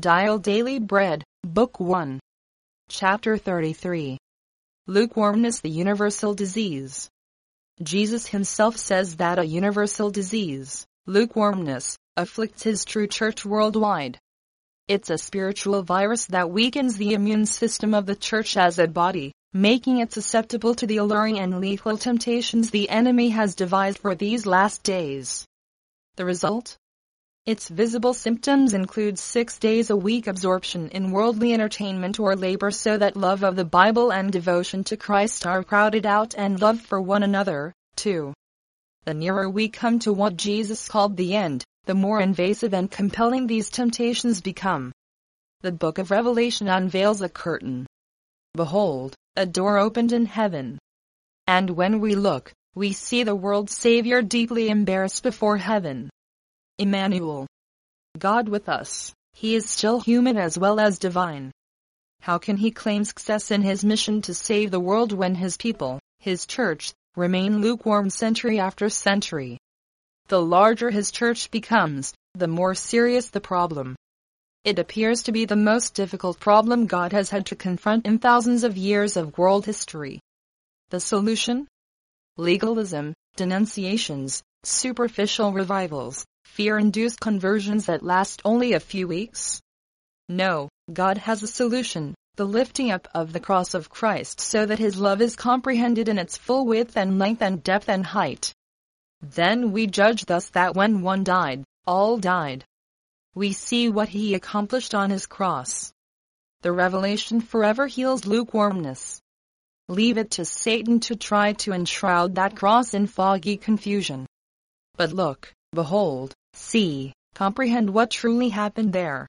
Dial Daily Bread, Book 1. Chapter 33. Lukewarmness, the universal disease. Jesus himself says that a universal disease, lukewarmness, afflicts his true church worldwide. It's a spiritual virus that weakens the immune system of the church as a body, making it susceptible to the alluring and lethal temptations the enemy has devised for these last days. The result? Its visible symptoms include 6 days a week absorption in worldly entertainment or labor, so that love of the Bible and devotion to Christ are crowded out, and love for one another, too. The nearer we come to what Jesus called the end, the more invasive and compelling these temptations become. The book of Revelation unveils a curtain. Behold, a door opened in heaven. And when we look, we see the world's Savior deeply embarrassed before heaven. Emmanuel. God with us. He is still human as well as divine. How can he claim success in his mission to save the world when his people, his church, remain lukewarm century after century? The larger his church becomes, the more serious the problem. It appears to be the most difficult problem God has had to confront in thousands of years of world history. The solution? Legalism, denunciations, superficial revivals, fear-induced conversions that last only a few weeks? No, God has a solution, the lifting up of the cross of Christ so that his love is comprehended in its full width and length and depth and height. Then we judge thus that when one died, all died. We see what he accomplished on his cross. The revelation forever heals lukewarmness. Leave it to Satan to try to enshroud that cross in foggy confusion. But look, behold, see, comprehend what truly happened there.